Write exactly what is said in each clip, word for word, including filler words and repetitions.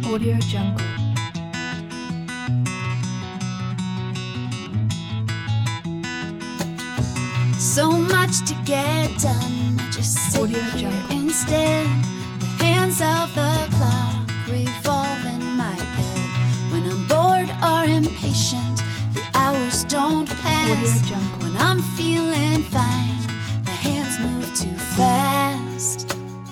Audio Jungle. So much to get done, I just sit Audio here Jungle. instead. The hands of the clock revolve in my head. When I'm bored or impatient, the hours don't pass. Audio Jungle. When I'm feeling fine, the hands move too fast.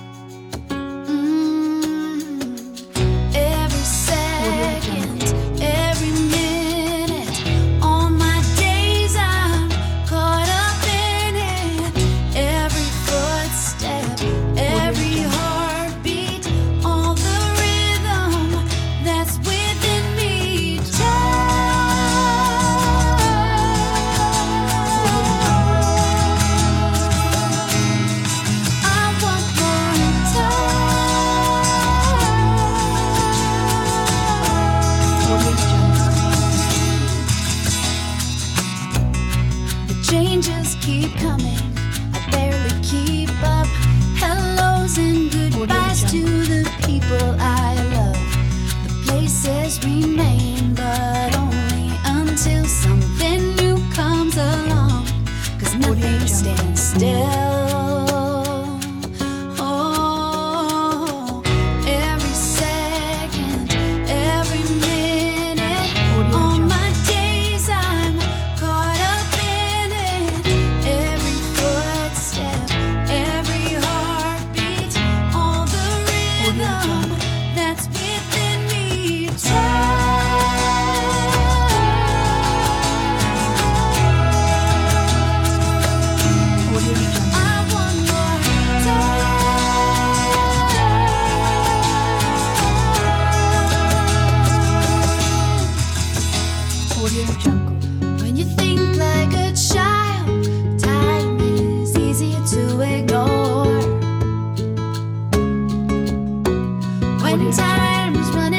Mm. Every second, every minute, all my days I'm caught up in it. Every footstep, every heartbeat, all the rhythm that's within me. I want more Audio Jungle. The changes keep coming, I barely keep up. Hellos and goodbyes to the people I love. The places remain, but only until something new comes along. 'Cause nothing Jungle. stands still. Oh, every second, every minute, Audio all Jungle. my days I'm caught up in it. Every footstep, every heartbeat, all the rhythm that's within me. Audio Jungle. I want more Audio Jungle. When you think like a child, time is easier to ignore. When Audio time is running